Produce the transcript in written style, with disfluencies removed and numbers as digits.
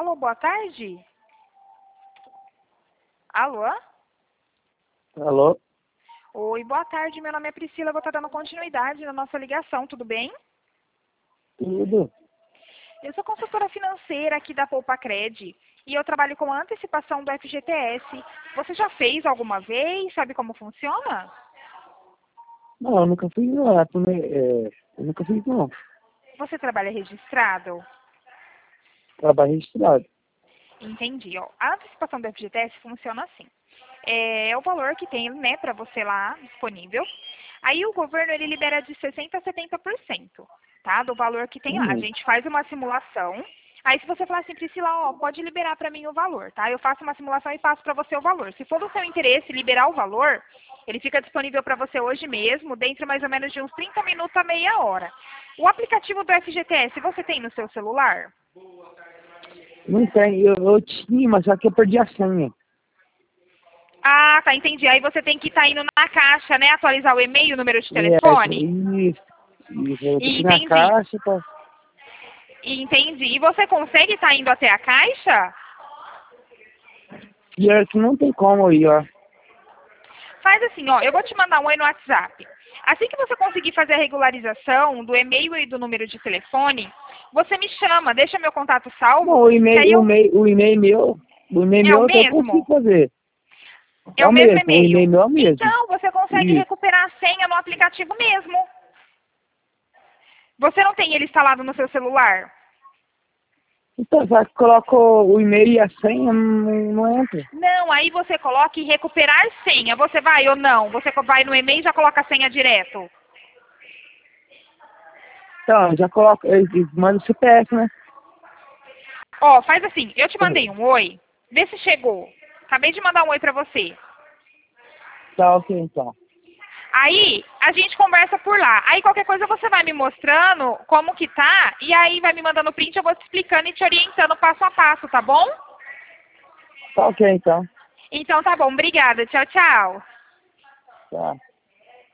Alô, boa tarde? Alô? Alô? Oi, boa tarde. Meu nome é Priscila. Vou estar dando continuidade na nossa ligação, tudo bem? Tudo? Eu sou consultora financeira aqui da Poupacred e eu trabalho com a antecipação do FGTS. Você já fez alguma vez? Sabe como funciona? Não, eu nunca fiz não. Eu nunca fiz não. Você trabalha registrado? Trabalho registrado. Entendi. Ó. A antecipação do FGTS funciona assim. É o valor que tem, né, para você lá disponível. Aí o governo ele libera de 60% a 70%, tá? Do valor que tem lá. A Hum. gente faz uma simulação. Aí se você falar assim, Priscila, ó, pode liberar para mim o valor, tá? Eu faço uma simulação e passo para você o valor. Se for do seu interesse liberar o valor, ele fica disponível para você hoje mesmo, dentro mais ou menos de uns 30 minutos a meia hora. O aplicativo do FGTS, você tem no seu celular? Não tem. Eu tinha, mas só que eu perdi a senha. Ah, tá, entendi. Aí você tem que estar indo na caixa, né? Atualizar o e-mail, o número de É, telefone. isso. Isso. Eu tenho que ir na Entendi. caixa pra... Entendi. E você consegue estar indo até a caixa? Pior que não tem como ir, ó. Faz assim, ó, eu vou te mandar um oi no WhatsApp. Assim que você conseguir fazer a regularização do e-mail e do número de telefone, você me chama, deixa meu contato Não, salvo, que aí eu... o e-mail meu... O e-mail É o meu até eu consigo mesmo? fazer. É É o o mesmo mesmo. O e-mail. e-mail meu é o mesmo. Então, você consegue Isso. recuperar a senha no aplicativo mesmo. Você não tem ele instalado no seu celular? Então, só que coloco o e-mail e a senha, não entra. Não, aí você coloca em recuperar senha. Você vai ou não? Você vai no e-mail e já coloca a senha direto? Então, já coloco... Manda o CPF, né? Ó, faz assim, eu te mandei um oi, vê se chegou. Acabei de mandar um oi pra você. Tá, ok, então. Aí, a gente conversa por lá. Aí, qualquer coisa você vai me mostrando como que tá, e aí vai me mandando print, eu vou te explicando e te orientando passo a passo, tá bom? Tá ok, então. Então tá bom, obrigada. Tchau, tchau. Tá.